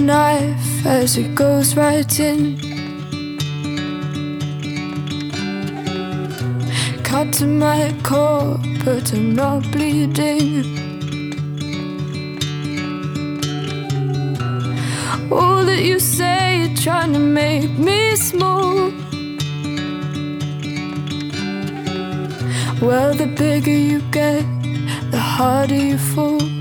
knife as it goes right in. Cut to my core, but I'm not bleeding. All that you say, you're trying to make me small. Well, the bigger you get, the harder you fall.